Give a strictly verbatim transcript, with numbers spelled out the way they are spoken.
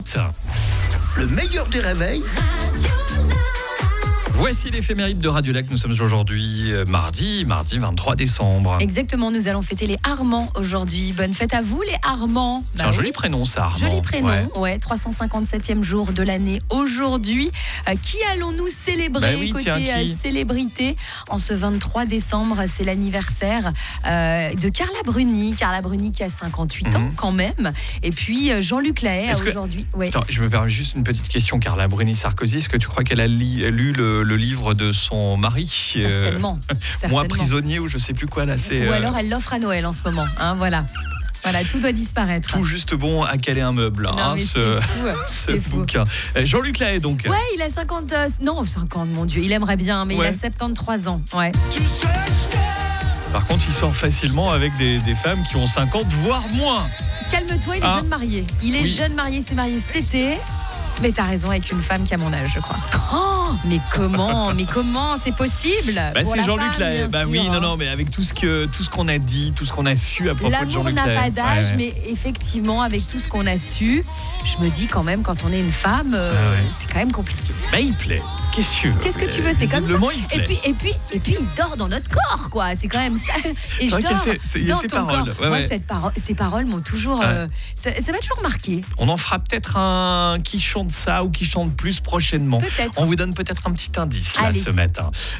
Ça. Le meilleur des réveils. Voici l'éphéméride de Radio Lac. Nous sommes aujourd'hui euh, mardi, mardi vingt-trois décembre. Exactement, nous allons fêter les Armands aujourd'hui. Bonne fête à vous les Armands. C'est Bah un oui. joli prénom ça, Armand. Joli prénom, Ouais. ouais. trois cent cinquante-septième jour de l'année aujourd'hui. Euh, qui allons-nous célébrer Bah oui, côté tiens, qui euh, célébrité en ce vingt-trois décembre? C'est l'anniversaire euh, de Carla Bruni. Carla Bruni qui a cinquante-huit Mhm. ans quand même. Et puis euh, Jean-Luc Lahaye Est-ce que- aujourd'hui. Ouais. Attends, je me permets juste une petite question, Carla Bruni-Sarkozy. Est-ce que tu crois qu'elle a li- lu le, le livre de son mari euh, Certainement. Moi certainement. prisonnier ou je sais plus quoi là, c'est Ou euh, alors elle l'offre à Noël en ce moment. Hein, voilà. Voilà, tout doit disparaître. tout juste bon à caler un meuble, Non, hein, mais ce, c'est fou, ce c'est fou. bouquin. Euh, Jean-Luc Lahaye donc. Ouais, il a cinquante... euh, non, cinquante, mon Dieu. Il aimerait bien, mais Ouais. il a soixante-treize ans. Ouais. Par contre, il sort facilement avec des, des femmes qui ont cinquante voire moins. Calme-toi, il est Ah. jeune marié. Il est Oui. jeune marié, il s'est marié cet été. Mais t'as raison, avec une femme qui a mon âge, je crois. Oh, mais comment Mais comment c'est possible? Bah, Pour c'est la Jean-Luc femme, Lahaye. bien Bah sûr, oui, hein. non, non, mais avec tout ce que tout ce qu'on a dit, tout ce qu'on a su à propos de L'amour Jean-Luc n'a Lahaye. pas d'âge, Ouais, ouais. mais effectivement, avec tout ce qu'on a su, je me dis quand même, quand on est une femme, euh, Ah ouais. c'est quand même compliqué. Bah, il plaît. Qu'est-ce que tu veux Qu'est-ce que tu veux, c'est comme ça. Visiblement, il Et plaît. puis, et puis, et puis, il dort dans notre corps, quoi. C'est quand même ça. Et je vrai qu'il y a dors ces- ces- il y a dans ces ton paroles. corps. Ouais, Moi, ouais. cette paro- ces paroles m'ont toujours, euh, ça, ça m'a toujours marqué. On en fera peut-être un qui chante ça ou qui chante plus prochainement. Peut-être. On vous donne peut-être un petit indice là, Allez. ce matin.